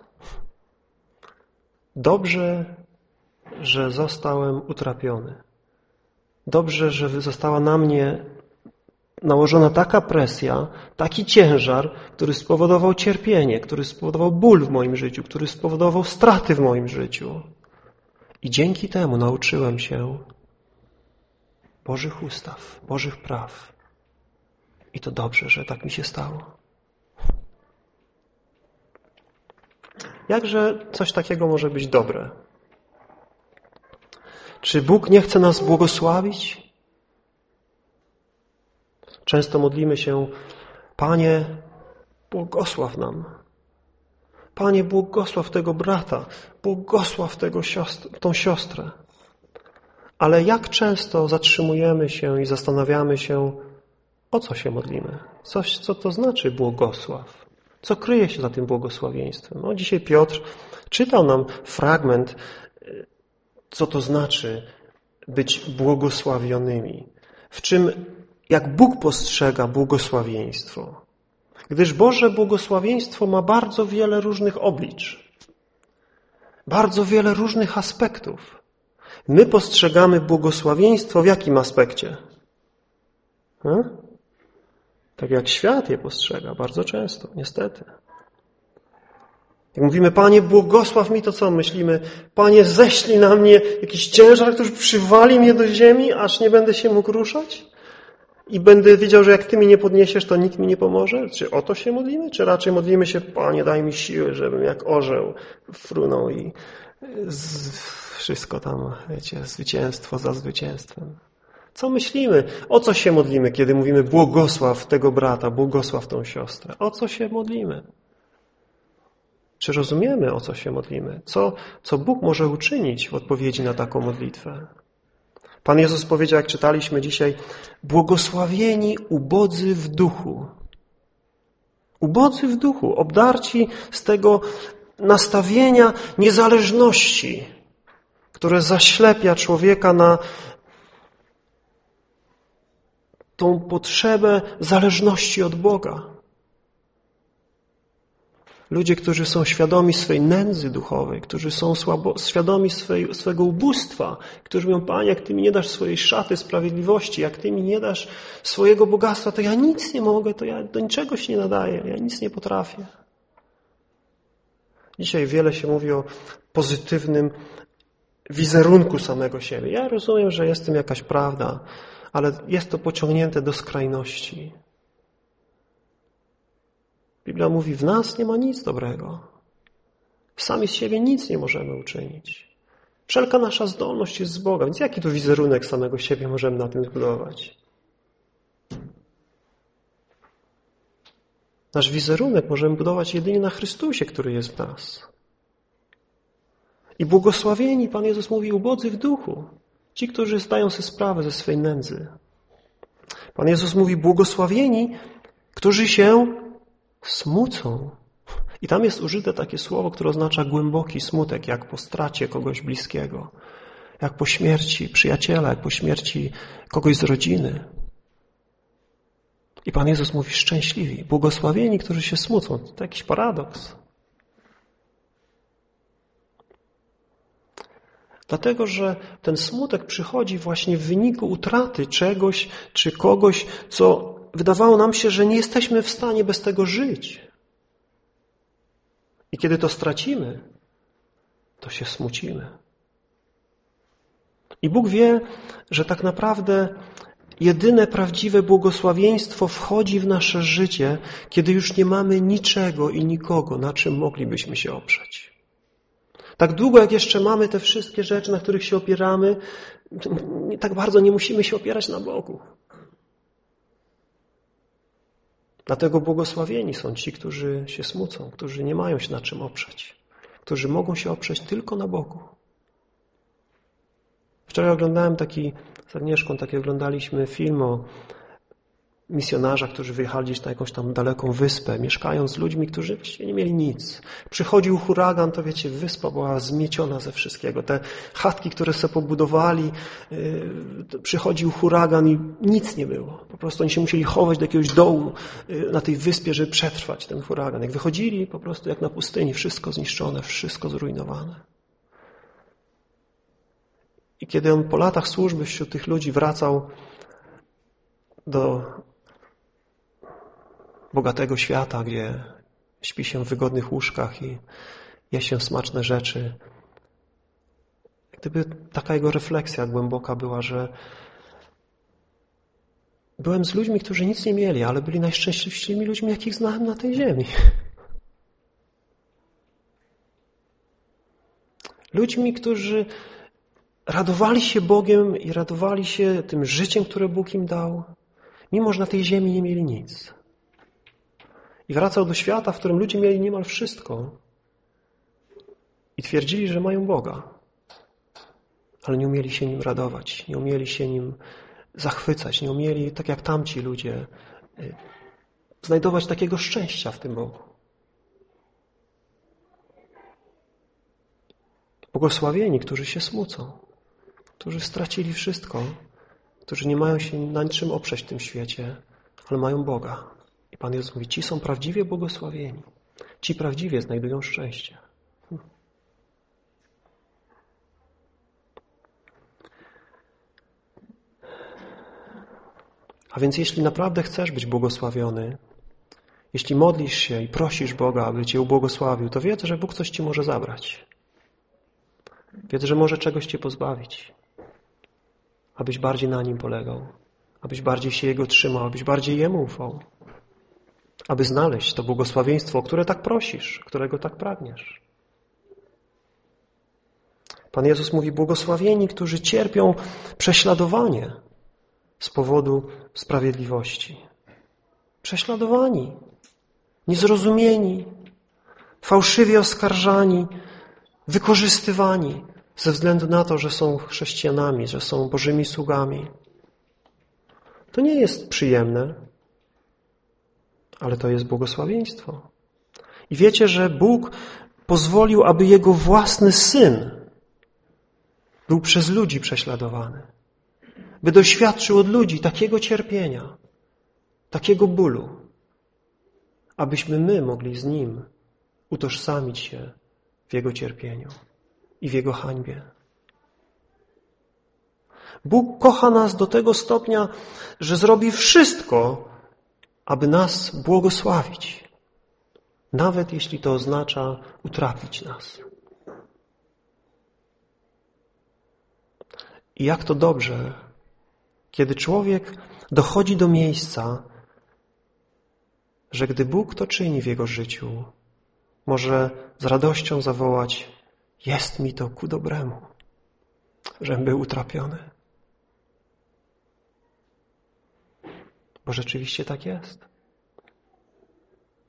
Dobrze, że zostałem utrapiony. Dobrze, że została na mnie nałożona taka presja, taki ciężar, który spowodował cierpienie, który spowodował ból w moim życiu, który spowodował straty w moim życiu. I dzięki temu nauczyłem się Bożych ustaw, Bożych praw. I to dobrze, że tak mi się stało. Jakże coś takiego może być dobre? Czy Bóg nie chce nas błogosławić? Często modlimy się: Panie, błogosław nam. Panie, błogosław tego brata, błogosław tego siostr, tą siostrę. Ale jak często zatrzymujemy się i zastanawiamy się, o co się modlimy? Coś, co to znaczy błogosław? Co kryje się za tym błogosławieństwem? No, dzisiaj Piotr czytał nam fragment, co to znaczy być błogosławionymi. W czym, jak Bóg postrzega błogosławieństwo. Gdyż Boże błogosławieństwo ma bardzo wiele różnych oblicz. Bardzo wiele różnych aspektów. My postrzegamy błogosławieństwo w jakim aspekcie? Hmm? Tak jak świat je postrzega bardzo często, niestety. Jak mówimy: Panie, błogosław mi, to co myślimy? Panie, ześlij na mnie jakiś ciężar, który przywali mnie do ziemi, aż nie będę się mógł ruszać? I będę wiedział, że jak Ty mi nie podniesiesz, to nikt mi nie pomoże? Czy o to się modlimy? Czy raczej modlimy się: Panie, daj mi siły, żebym jak orzeł frunął i z... wszystko tam, wiecie, zwycięstwo za zwycięstwem. Co myślimy? O co się modlimy, kiedy mówimy: błogosław tego brata, błogosław tą siostrę? O co się modlimy? Czy rozumiemy, o co się modlimy? Co, co Bóg może uczynić w odpowiedzi na taką modlitwę? Pan Jezus powiedział, jak czytaliśmy dzisiaj: błogosławieni ubodzy w duchu. Ubodzy w duchu, obdarci z tego nastawienia niezależności, które zaślepia człowieka na tą potrzebę zależności od Boga. Ludzie, którzy są świadomi swej nędzy duchowej, którzy są słabo, świadomi swej, swego ubóstwa, którzy mówią: Panie, jak Ty mi nie dasz swojej szaty sprawiedliwości, jak Ty mi nie dasz swojego bogactwa, to ja nic nie mogę, to ja do niczego się nie nadaję, ja nic nie potrafię. Dzisiaj wiele się mówi o pozytywnym wizerunku samego siebie. Ja rozumiem, że jest w tym jakaś prawda, ale jest to pociągnięte do skrajności. Biblia mówi: w nas nie ma nic dobrego. Sami z siebie nic nie możemy uczynić. Wszelka nasza zdolność jest z Boga, więc jaki tu wizerunek samego siebie możemy na tym zbudować? Nasz wizerunek możemy budować jedynie na Chrystusie, który jest w nas. I błogosławieni, Pan Jezus mówi, ubodzy w duchu. Ci, którzy zdają sobie sprawę ze swej nędzy. Pan Jezus mówi, błogosławieni, którzy się smucą. I tam jest użyte takie słowo, które oznacza głęboki smutek, jak po stracie kogoś bliskiego, jak po śmierci przyjaciela, jak po śmierci kogoś z rodziny. I Pan Jezus mówi, szczęśliwi, błogosławieni, którzy się smucą. To jakiś paradoks. Dlatego, że ten smutek przychodzi właśnie w wyniku utraty czegoś czy kogoś, co wydawało nam się, że nie jesteśmy w stanie bez tego żyć. I kiedy to stracimy, to się smucimy. I Bóg wie, że tak naprawdę jedyne prawdziwe błogosławieństwo wchodzi w nasze życie, kiedy już nie mamy niczego i nikogo, na czym moglibyśmy się oprzeć. Tak długo, jak jeszcze mamy te wszystkie rzeczy, na których się opieramy, tak bardzo nie musimy się opierać na Bogu. Dlatego błogosławieni są ci, którzy się smucą, którzy nie mają się na czym oprzeć, którzy mogą się oprzeć tylko na Bogu. Wczoraj oglądałem taki, z Agnieszką taki oglądaliśmy film o misjonarzach, którzy wyjechali gdzieś na jakąś tam daleką wyspę, mieszkając z ludźmi, którzy właściwie nie mieli nic. Przychodził huragan, to wiecie, wyspa była zmieciona ze wszystkiego. Te chatki, które sobie pobudowali, yy, przychodził huragan i nic nie było. Po prostu oni się musieli chować do jakiegoś dołu yy, na tej wyspie, żeby przetrwać ten huragan. Jak wychodzili, po prostu jak na pustyni, wszystko zniszczone, wszystko zrujnowane. I kiedy on po latach służby wśród tych ludzi wracał do bogatego świata, gdzie śpi się w wygodnych łóżkach i je się smaczne rzeczy. Gdyby taka jego refleksja głęboka była, że byłem z ludźmi, którzy nic nie mieli, ale byli najszczęśliwszymi ludźmi, jakich znałem na tej ziemi. Ludźmi, którzy radowali się Bogiem i radowali się tym życiem, które Bóg im dał, mimo że na tej ziemi nie mieli nic. I wracał do świata, w którym ludzie mieli niemal wszystko i twierdzili, że mają Boga, ale nie umieli się Nim radować, nie umieli się Nim zachwycać, nie umieli, tak jak tamci ludzie, znajdować takiego szczęścia w tym Bogu. Błogosławieni, którzy się smucą, którzy stracili wszystko, którzy nie mają się na niczym oprzeć w tym świecie, ale mają Boga. I Pan Jezus mówi, ci są prawdziwie błogosławieni. Ci prawdziwie znajdują szczęście. A więc jeśli naprawdę chcesz być błogosławiony, jeśli modlisz się i prosisz Boga, aby Cię ubłogosławił, to wiedz, że Bóg coś Ci może zabrać. Wiedz, że może czegoś Cię pozbawić, abyś bardziej na Nim polegał, abyś bardziej się Jego trzymał, abyś bardziej Jemu ufał, aby znaleźć to błogosławieństwo, o które tak prosisz, którego tak pragniesz. Pan Jezus mówi, błogosławieni, którzy cierpią prześladowanie z powodu sprawiedliwości. Prześladowani, niezrozumieni, fałszywie oskarżani, wykorzystywani ze względu na to, że są chrześcijanami, że są Bożymi sługami. To nie jest przyjemne, ale to jest błogosławieństwo. I wiecie, że Bóg pozwolił, aby Jego własny Syn był przez ludzi prześladowany. By doświadczył od ludzi takiego cierpienia, takiego bólu, abyśmy my mogli z Nim utożsamić się w Jego cierpieniu i w Jego hańbie. Bóg kocha nas do tego stopnia, że zrobi wszystko, aby nas błogosławić, nawet jeśli to oznacza utrapić nas. I jak to dobrze, kiedy człowiek dochodzi do miejsca, że gdy Bóg to czyni w jego życiu, może z radością zawołać: jest mi to ku dobremu, żem był utrapiony. Bo rzeczywiście tak jest.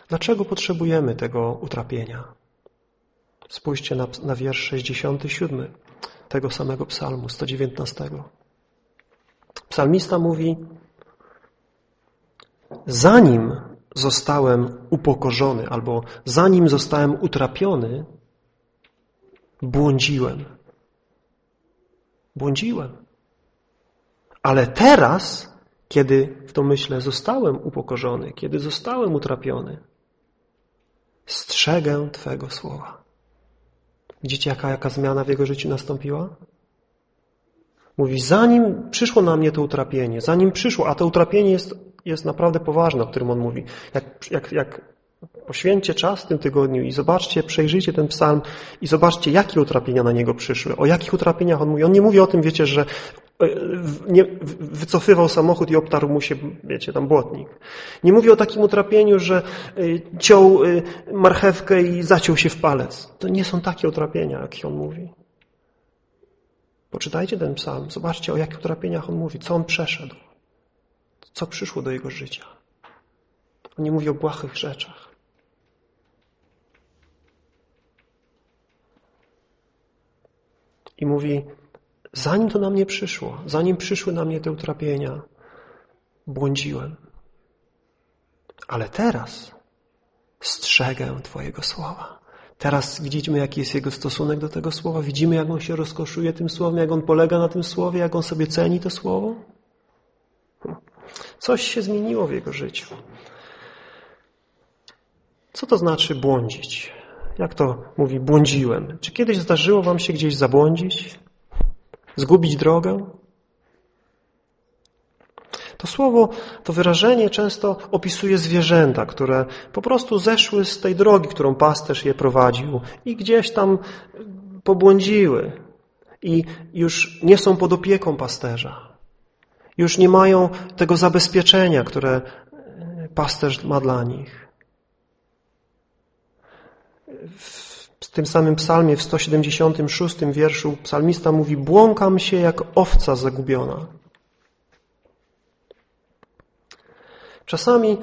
Dlaczego potrzebujemy tego utrapienia? Spójrzcie na, na wiersz sześćdziesiąty siódmy tego samego psalmu, sto dziewiętnastego. Psalmista mówi: zanim zostałem upokorzony, albo zanim zostałem utrapiony, błądziłem. Błądziłem. Ale teraz, kiedy w domyśle zostałem upokorzony, kiedy zostałem utrapiony, strzegę Twego słowa. Widzicie, jaka, jaka zmiana w jego życiu nastąpiła? Mówi, zanim przyszło na mnie to utrapienie, zanim przyszło, a to utrapienie jest, jest naprawdę poważne, o którym on mówi. Jak, jak, jak poświęćcie czas w tym tygodniu i zobaczcie, przejrzyjcie ten psalm i zobaczcie, jakie utrapienia na niego przyszły. O jakich utrapieniach on mówi. On nie mówi o tym, wiecie, że nie, wycofywał samochód i obtarł mu się, wiecie, tam błotnik. Nie mówi o takim utrapieniu, że ciął marchewkę i zaciął się w palec. To nie są takie utrapienia, jakich on mówi. Poczytajcie ten psalm, zobaczcie, o jakich utrapieniach on mówi, co on przeszedł, co przyszło do jego życia. On nie mówi o błahych rzeczach. I mówi, zanim to na mnie przyszło, zanim przyszły na mnie te utrapienia, błądziłem. Ale teraz strzegę Twojego słowa. Teraz widzimy, jaki jest jego stosunek do tego słowa. Widzimy, jak on się rozkoszuje tym słowem, jak on polega na tym słowie, jak on sobie ceni to słowo. Coś się zmieniło w jego życiu. Co to znaczy błądzić? Jak to mówi, błądziłem? Czy kiedyś zdarzyło wam się gdzieś zabłądzić? Zgubić drogę? To słowo, to wyrażenie często opisuje zwierzęta, które po prostu zeszły z tej drogi, którą pasterz je prowadził i gdzieś tam pobłądziły i już nie są pod opieką pasterza. Już nie mają tego zabezpieczenia, które pasterz ma dla nich. W tym samym psalmie, w sto siedemdziesiątym szóstym wierszu, psalmista mówi: błąkam się jak owca zagubiona. Czasami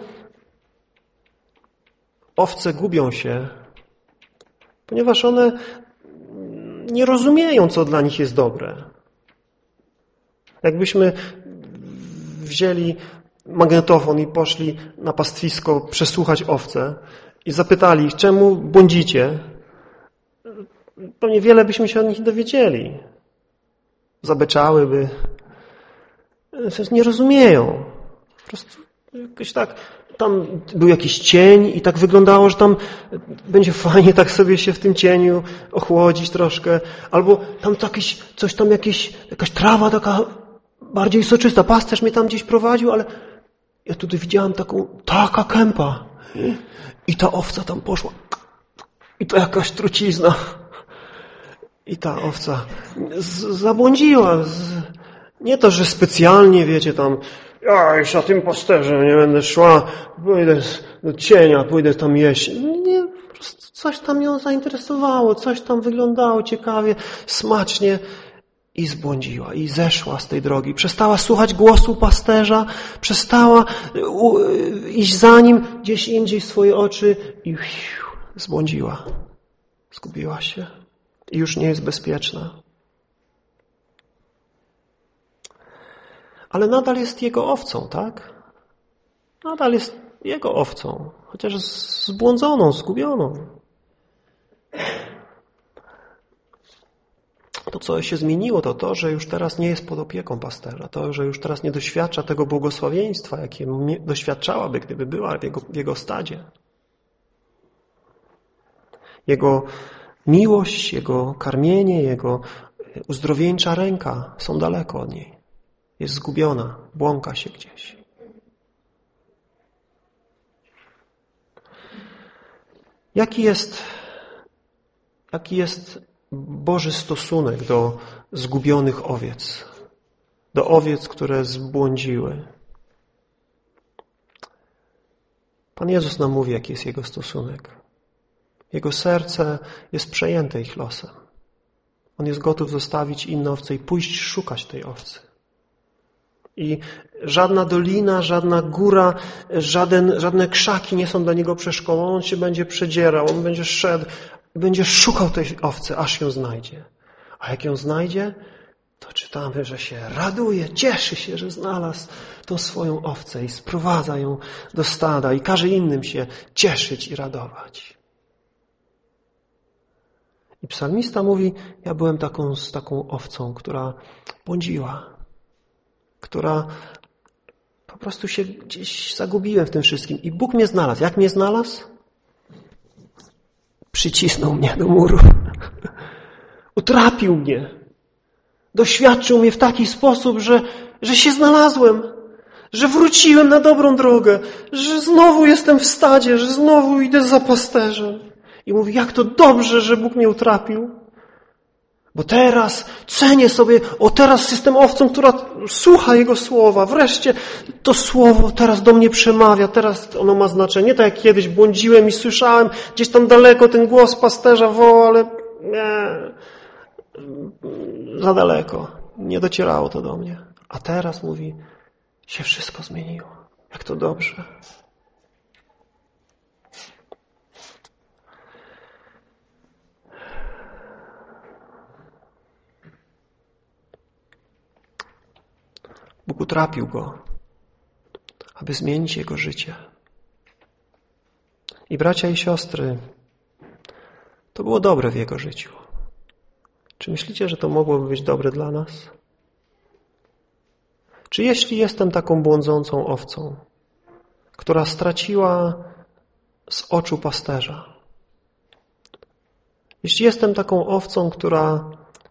owce gubią się, ponieważ one nie rozumieją, co dla nich jest dobre. Jakbyśmy wzięli magnetofon i poszli na pastwisko przesłuchać owce i zapytali, czemu błądzicie, pewnie wiele byśmy się od nich dowiedzieli. Zabeczałyby. Nie rozumieją. Po prostu jakoś tak, tam był jakiś cień i tak wyglądało, że tam będzie fajnie tak sobie się w tym cieniu ochłodzić troszkę. Albo tam jakieś, coś tam jakieś, jakaś trawa taka bardziej soczysta. Pasterz mnie tam gdzieś prowadził, ale ja tutaj widziałam taką, taka kępa. I ta owca tam poszła. I to jakaś trucizna. I ta owca z, zabłądziła. Z, nie to, że specjalnie, wiecie, tam ja już na tym pasterze nie będę szła, pójdę do cienia, pójdę tam jeść. Nie, po prostu coś tam ją zainteresowało, coś tam wyglądało ciekawie, smacznie i zbłądziła, i zeszła z tej drogi. Przestała słuchać głosu pasterza, przestała u, iść za nim gdzieś indziej w swoje oczy i zbłądziła. Zgubiła się i już nie jest bezpieczna. Ale nadal jest jego owcą, tak? Nadal jest jego owcą, chociaż zbłądzoną, zgubioną. To, co się zmieniło, to to, że już teraz nie jest pod opieką pasterza. To, że już teraz nie doświadcza tego błogosławieństwa, jakie doświadczałaby, gdyby była w jego, w jego stadzie. Jego miłość, jego karmienie, jego uzdrowieńcza ręka są daleko od niej. Jest zgubiona, błąka się gdzieś. Jaki jest, jaki jest Boży stosunek do zgubionych owiec? Do owiec, które zbłądziły? Pan Jezus nam mówi, jaki jest Jego stosunek. Jego serce jest przejęte ich losem. On jest gotów zostawić inne owce i pójść szukać tej owcy. I żadna dolina, żadna góra, żaden, żadne krzaki nie są dla niego przeszkodą. On się będzie przedzierał, on będzie szedł, będzie szukał tej owcy, aż ją znajdzie. A jak ją znajdzie, to czytamy, że się raduje, cieszy się, że znalazł tą swoją owcę i sprowadza ją do stada i każe innym się cieszyć i radować. I psalmista mówi, ja byłem taką, z taką owcą, która błądziła, która po prostu się gdzieś zagubiłem w tym wszystkim. I Bóg mnie znalazł. Jak mnie znalazł? Przycisnął mnie do muru. Utrapił mnie. Doświadczył mnie w taki sposób, że, że się znalazłem, że wróciłem na dobrą drogę, że znowu jestem w stadzie, że znowu idę za pasterzem. I mówi, jak to dobrze, że Bóg mnie utrapił. Bo teraz cenię sobie, o teraz jestem owcą, która słucha Jego słowa. Wreszcie to słowo teraz do mnie przemawia, teraz ono ma znaczenie. Nie tak jak kiedyś błądziłem i słyszałem gdzieś tam daleko ten głos pasterza wołał, ale nie, za daleko. Nie docierało to do mnie. A teraz mówi, się wszystko zmieniło. Jak to dobrze. Bóg utrapił go, aby zmienić jego życie. I bracia i siostry, to było dobre w jego życiu. Czy myślicie, że to mogłoby być dobre dla nas? Czy jeśli jestem taką błądzącą owcą, która straciła z oczu pasterza, jeśli jestem taką owcą, która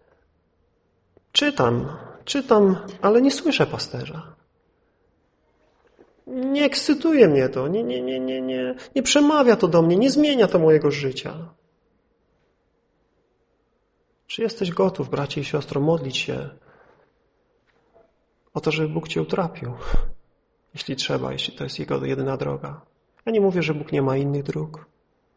czytam, czytam, ale nie słyszę pasterza. Nie ekscytuje mnie to, nie, nie, nie, nie, nie, nie przemawia to do mnie, nie zmienia to mojego życia. Czy jesteś gotów, bracie i siostro, modlić się o to, żeby Bóg cię utrapił? Jeśli trzeba, jeśli to jest Jego jedyna droga. Ja nie mówię, że Bóg nie ma innych dróg.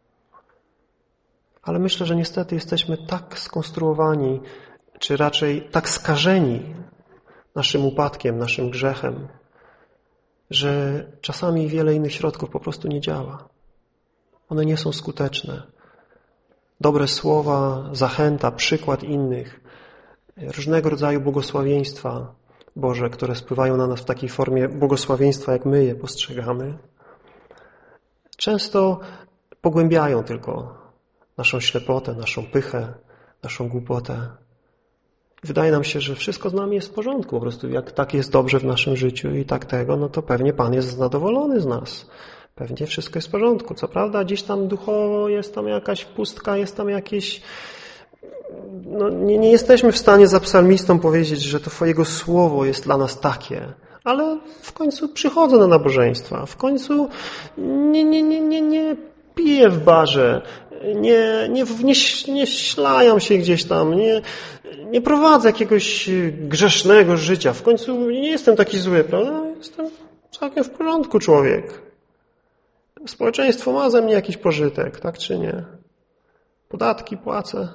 Ale myślę, że niestety jesteśmy tak skonstruowani, czy raczej tak skażeni naszym upadkiem, naszym grzechem, że czasami wiele innych środków po prostu nie działa. One nie są skuteczne. Dobre słowa, zachęta, przykład innych, różnego rodzaju błogosławieństwa Boże, które spływają na nas w takiej formie błogosławieństwa, jak my je postrzegamy, często pogłębiają tylko naszą ślepotę, naszą pychę, naszą głupotę. Wydaje nam się, że wszystko z nami jest w porządku. Po prostu jak tak jest dobrze w naszym życiu i tak tego, no to pewnie Pan jest zadowolony z nas. Pewnie wszystko jest w porządku. Co prawda gdzieś tam duchowo jest tam jakaś pustka, jest tam jakieś... No, nie, nie jesteśmy w stanie za psalmistą powiedzieć, że to Twojego słowo jest dla nas takie. Ale w końcu przychodzę na nabożeństwa. W końcu nie, nie, nie, nie, nie piję w barze. Nie, nie, nie, nie ślajam się gdzieś tam. Nie, nie prowadzę jakiegoś grzesznego życia. W końcu nie jestem taki zły, prawda? Jestem całkiem w porządku człowiek. Społeczeństwo ma ze mnie jakiś pożytek, tak czy nie? Podatki płacę.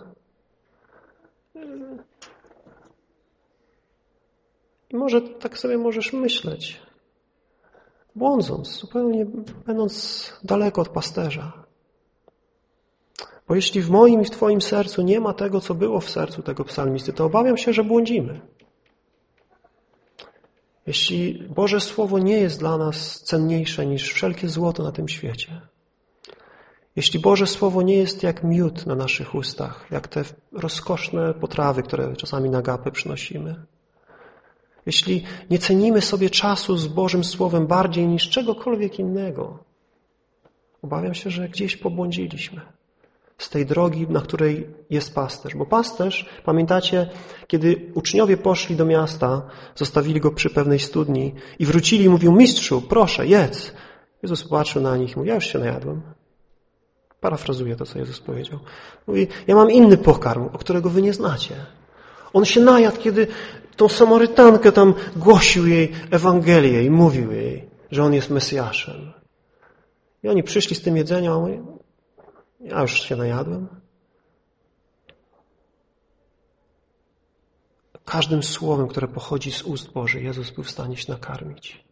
I może tak sobie możesz myśleć, błądząc, zupełnie będąc daleko od pasterza. Bo jeśli w moim i w Twoim sercu nie ma tego, co było w sercu tego psalmisty, to obawiam się, że błądzimy. Jeśli Boże Słowo nie jest dla nas cenniejsze niż wszelkie złoto na tym świecie, jeśli Boże Słowo nie jest jak miód na naszych ustach, jak te rozkoszne potrawy, które czasami na gapę przynosimy, jeśli nie cenimy sobie czasu z Bożym Słowem bardziej niż czegokolwiek innego, obawiam się, że gdzieś pobłądziliśmy z tej drogi, na której jest pasterz. Bo pasterz, pamiętacie, kiedy uczniowie poszli do miasta, zostawili go przy pewnej studni i wrócili i mówił, mistrzu, proszę, jedz. Jezus patrzył na nich i mówi, ja już się najadłem. Parafrazuję to, co Jezus powiedział. Mówi, ja mam inny pokarm, o którego wy nie znacie. On się najadł, kiedy tą Samarytankę tam głosił jej Ewangelię i mówił jej, że on jest Mesjaszem. I oni przyszli z tym jedzeniem, a mówi, ja już się najadłem. każdym słowem, które pochodzi z ust Bożych, Jezus był w stanie się nakarmić.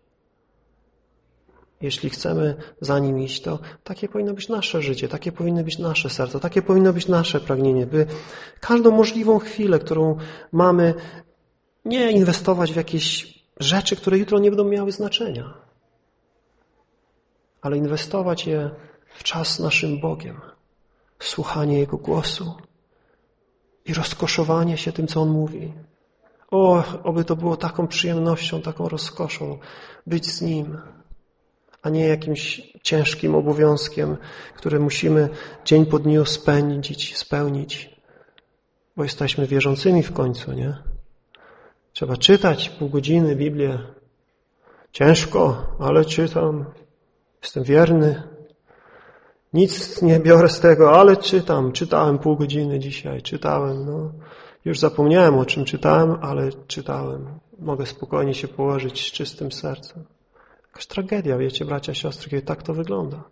Jeśli chcemy za Nim iść, to takie powinno być nasze życie, takie powinno być nasze serce, takie powinno być nasze pragnienie, by każdą możliwą chwilę, którą mamy, nie inwestować w jakieś rzeczy, które jutro nie będą miały znaczenia, ale inwestować je w czas z naszym Bogiem, słuchanie Jego głosu i rozkoszowanie się tym, co On mówi. O, oby to było taką przyjemnością, taką rozkoszą być z Nim, a nie jakimś ciężkim obowiązkiem, który musimy dzień po dniu spędzić, spełnić, bo jesteśmy wierzącymi w końcu, nie? Trzeba czytać pół godziny Biblię. Ciężko, ale czytam. Jestem wierny. Nic nie biorę z tego, ale czytam. Czytałem pół godziny dzisiaj. Czytałem, no. Już zapomniałem, o czym czytałem, ale czytałem. Mogę spokojnie się położyć z czystym sercem. Jakaś tragedia, wiecie, bracia, siostry, kiedy tak to wygląda.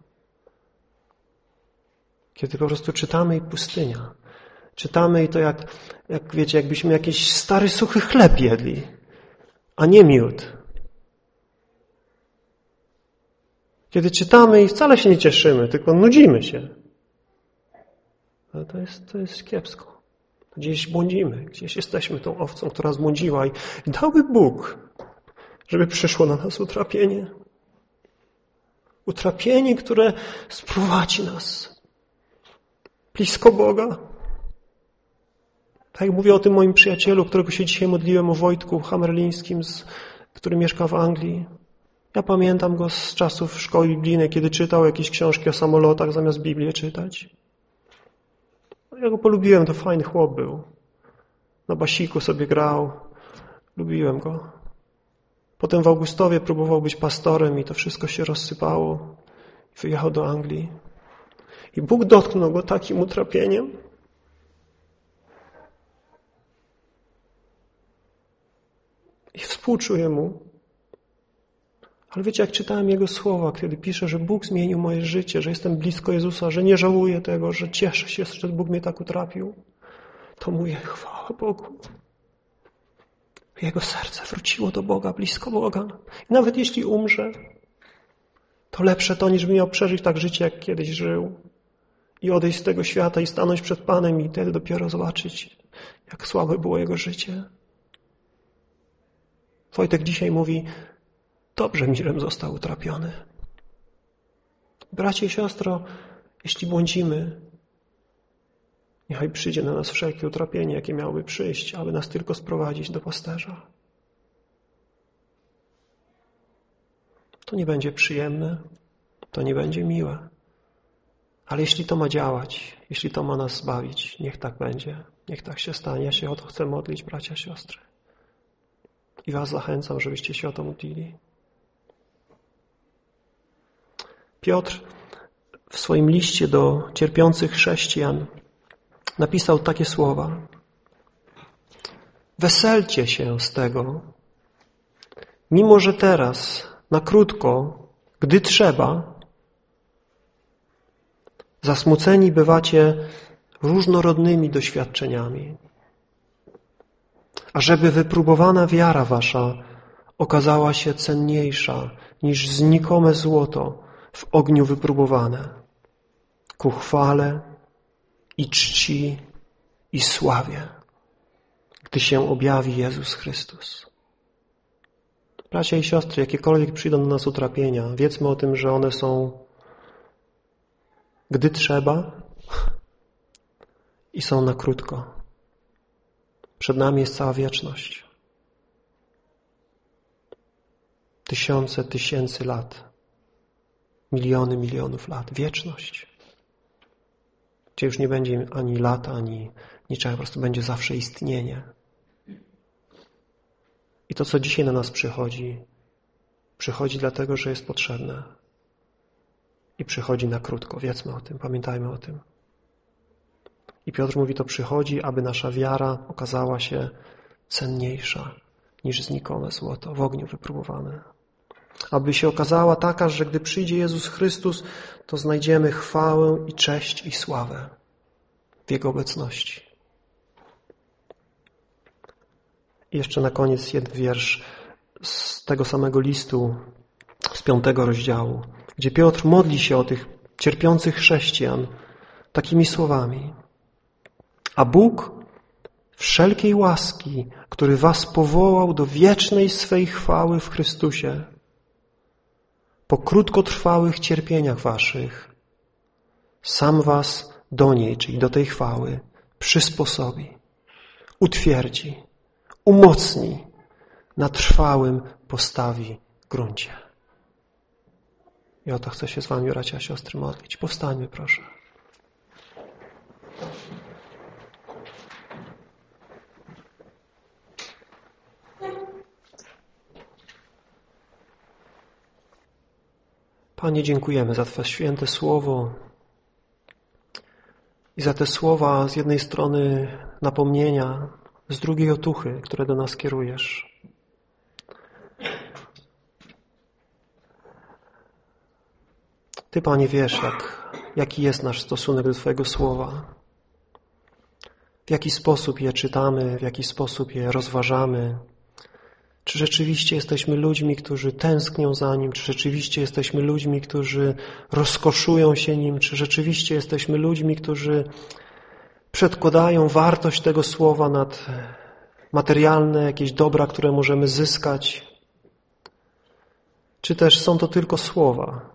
Kiedy po prostu czytamy i pustynia. Czytamy i to jak, jak wiecie, jakbyśmy jakiś stary, suchy chleb jedli, a nie miód. Kiedy czytamy i wcale się nie cieszymy, tylko nudzimy się. Ale to jest, to jest kiepsko. Gdzieś błądzimy, gdzieś jesteśmy tą owcą, która zbłądziła i dałby Bóg, żeby przyszło na nas utrapienie. Utrapienie, które sprowadzi nas blisko Boga. Tak jak mówię o tym moim przyjacielu, którego się dzisiaj modliłem, o Wojtku Hammerlińskim, z, który mieszka w Anglii. Ja pamiętam go z czasów szkoły biblijnej, kiedy czytał jakieś książki o samolotach zamiast Biblię czytać. Ja go polubiłem, to fajny chłop był. Na basiku sobie grał. Lubiłem go. Potem w Augustowie próbował być pastorem i to wszystko się rozsypało. Wyjechał do Anglii. I Bóg dotknął go takim utrapieniem. I współczuję mu. Ale wiecie, jak czytałem jego słowa, kiedy pisze, że Bóg zmienił moje życie, że jestem blisko Jezusa, że nie żałuję tego, że cieszę się, że Bóg mnie tak utrapił, to mówię, chwała Bogu. Jego serce wróciło do Boga, blisko Boga. I nawet jeśli umrze, to lepsze to, niż by miał przeżyć tak życie, jak kiedyś żył. I odejść z tego świata i stanąć przed Panem i wtedy dopiero zobaczyć, jak słabe było jego życie. Wojtek dzisiaj mówi, dobrze mi, żebym został utrapiony. Bracie i siostro, jeśli błądzimy, niechaj przyjdzie na nas wszelkie utrapienie, jakie miałoby przyjść, aby nas tylko sprowadzić do pasterza. To nie będzie przyjemne, to nie będzie miłe. Ale jeśli to ma działać, jeśli to ma nas zbawić, niech tak będzie, niech tak się stanie. Ja się o to chcę modlić, bracia, siostry. I was zachęcam, żebyście się o to modlili. Piotr w swoim liście do cierpiących chrześcijan napisał takie słowa. Weselcie się z tego, mimo że teraz, na krótko, gdy trzeba, zasmuceni bywacie różnorodnymi doświadczeniami. Ażeby wypróbowana wiara wasza okazała się cenniejsza niż znikome złoto w ogniu wypróbowane, ku chwale i czci i sławie, gdy się objawi Jezus Chrystus. Bracia i siostry, jakiekolwiek przyjdą do nas utrapienia, wiedzmy o tym, że one są gdy trzeba i są na krótko. Przed nami jest cała wieczność. Tysiące, tysięcy lat. Miliony, milionów lat. Wieczność. Gdzie już nie będzie ani lata, ani niczego. Po prostu będzie zawsze istnienie. I to, co dzisiaj na nas przychodzi, przychodzi dlatego, że jest potrzebne. I przychodzi na krótko. Wiedzmy o tym, pamiętajmy o tym. I Piotr mówi, to przychodzi, aby nasza wiara okazała się cenniejsza niż znikome złoto, w ogniu wypróbowane. Aby się okazała taka, że gdy przyjdzie Jezus Chrystus, to znajdziemy chwałę i cześć i sławę w Jego obecności. I jeszcze na koniec jeden wiersz z tego samego listu, z piątego rozdziału, gdzie Piotr modli się o tych cierpiących chrześcijan takimi słowami. A Bóg wszelkiej łaski, który was powołał do wiecznej swej chwały w Chrystusie, po krótkotrwałych cierpieniach waszych, sam was do niej, czyli do tej chwały, przysposobi, utwierdzi, umocni, na trwałym postawi gruncie. I o to chcę się z wami, bracia, siostry, modlić. Powstańmy, proszę. Panie, dziękujemy za Twe święte słowo i za te słowa z jednej strony napomnienia, z drugiej otuchy, które do nas kierujesz. Ty, Panie, wiesz, jak, jaki jest nasz stosunek do Twojego słowa, w jaki sposób je czytamy, w jaki sposób je rozważamy. Czy rzeczywiście jesteśmy ludźmi, którzy tęsknią za Nim? Czy rzeczywiście jesteśmy ludźmi, którzy rozkoszują się Nim? Czy rzeczywiście jesteśmy ludźmi, którzy przedkładają wartość tego słowa nad materialne jakieś dobra, które możemy zyskać? Czy też są to tylko słowa?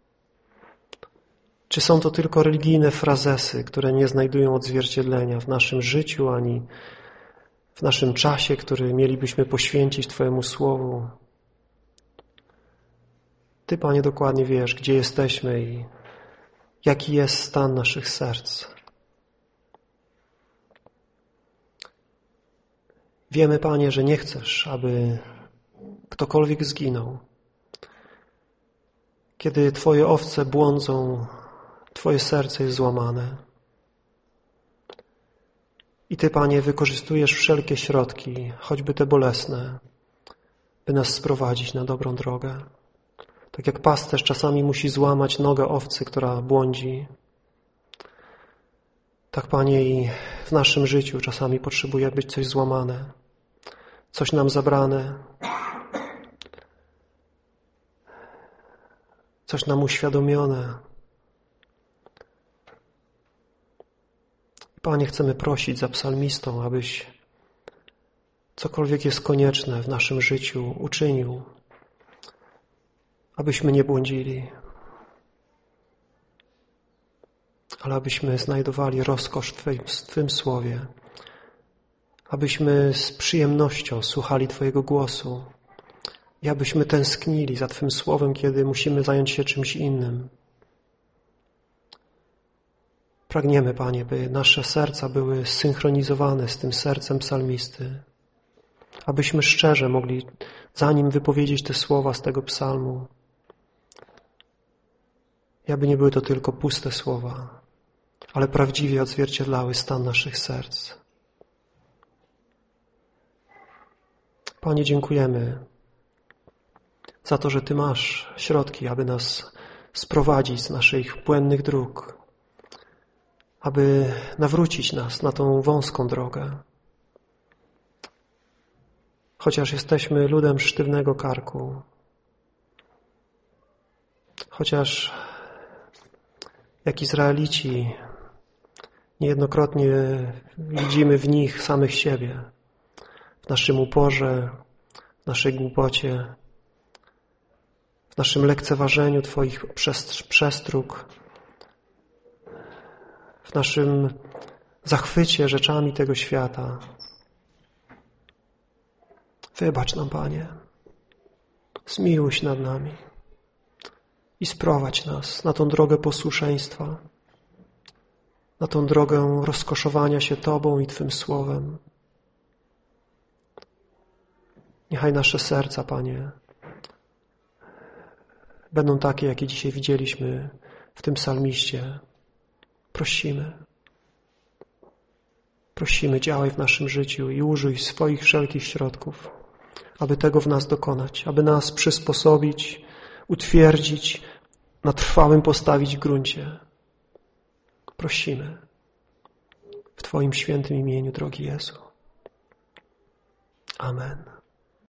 Czy są to tylko religijne frazesy, które nie znajdują odzwierciedlenia w naszym życiu ani w naszym czasie, który mielibyśmy poświęcić Twojemu Słowu? Ty, Panie, dokładnie wiesz, gdzie jesteśmy i jaki jest stan naszych serc. Wiemy, Panie, że nie chcesz, aby ktokolwiek zginął. Kiedy Twoje owce błądzą, Twoje serce jest złamane. I Ty, Panie, wykorzystujesz wszelkie środki, choćby te bolesne, by nas sprowadzić na dobrą drogę. Tak jak pasterz czasami musi złamać nogę owcy, która błądzi, tak, Panie, i w naszym życiu czasami potrzebuje być coś złamane, coś nam zabrane, coś nam uświadomione. Panie, chcemy prosić za psalmistą, abyś cokolwiek jest konieczne w naszym życiu uczynił, abyśmy nie błądzili, ale abyśmy znajdowali rozkosz w Twoim, w Twym Słowie, abyśmy z przyjemnością słuchali Twojego głosu i abyśmy tęsknili za Twym Słowem, kiedy musimy zająć się czymś innym. Pragniemy, Panie, by nasze serca były zsynchronizowane z tym sercem psalmisty, abyśmy szczerze mogli za nim wypowiedzieć te słowa z tego psalmu i aby nie były to tylko puste słowa, ale prawdziwie odzwierciedlały stan naszych serc. Panie, dziękujemy za to, że Ty masz środki, aby nas sprowadzić z naszych błędnych dróg, aby nawrócić nas na tą wąską drogę. Chociaż jesteśmy ludem sztywnego karku, chociaż jak Izraelici niejednokrotnie widzimy w nich samych siebie, w naszym uporze, w naszej głupocie, w naszym lekceważeniu Twoich przestróg, w naszym zachwycie rzeczami tego świata. Wybacz nam, Panie, zmiłuj się nad nami i sprowadź nas na tą drogę posłuszeństwa, na tą drogę rozkoszowania się Tobą i Twym Słowem. Niechaj nasze serca, Panie, będą takie, jakie dzisiaj widzieliśmy w tym psalmiście. Prosimy, prosimy, działaj w naszym życiu i użyj swoich wszelkich środków, aby tego w nas dokonać, aby nas przysposobić, utwierdzić, na trwałym postawić gruncie. Prosimy w Twoim świętym imieniu, drogi Jezu. Amen.